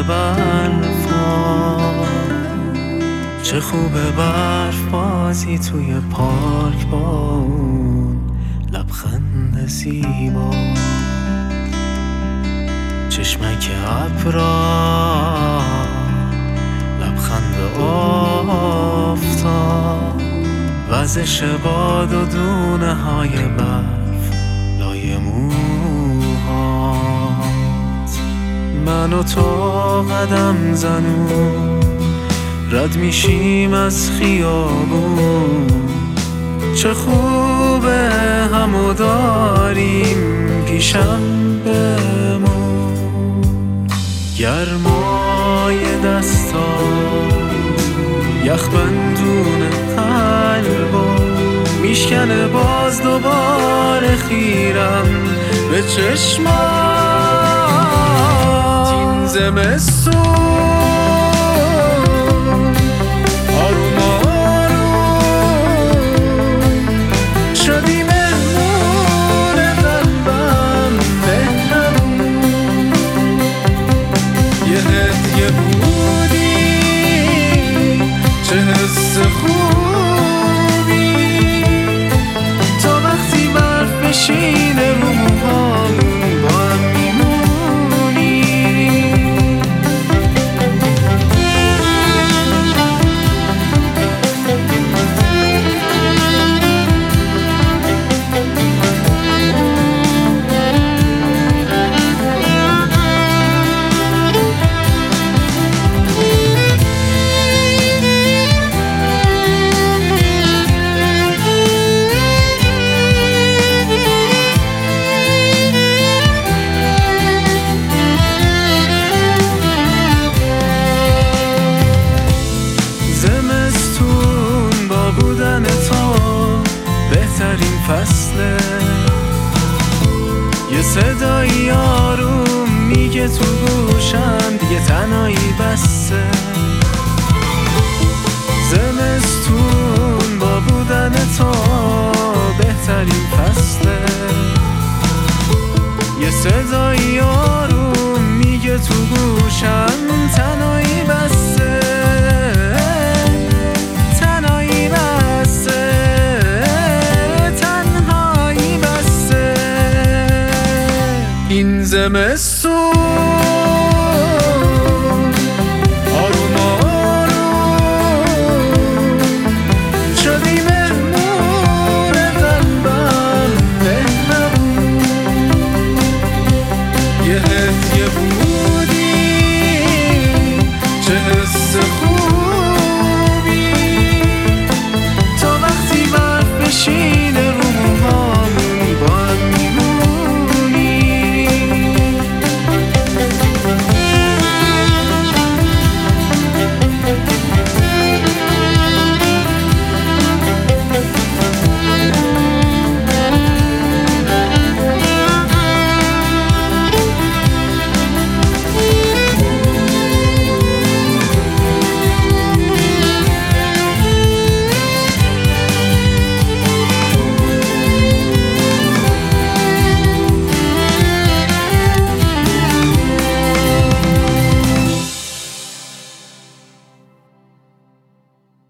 برفا، چه خوبه برف بازی توی پارک با اون لبخند زیبا، چشمک ابرا، لبخند آفتاب، وزش باد و دونه های برف لای موهات. من و تو قدم زنون رد میشیم از خیابون، چه خوبه همو داریم پیشم بمون. گرمای دستات یخ بندون قلبو میشکنه، باز دوباره خیرم به چشمات. این زمستون آروم آروم شدی مهمون قلبم مهربون، یه هدیه بودی چه حس خوبی، تا وقتی برف بشینه رو موهامون با هم میمونی. بهترین فصله، یه صدایی آروم میگه تو گوشم دیگه تنهایی بسه. زمستون با بودن تو بهترین فصله، یه صدایی آروم میگه تو گوشم تنهایی بسه. این زمستون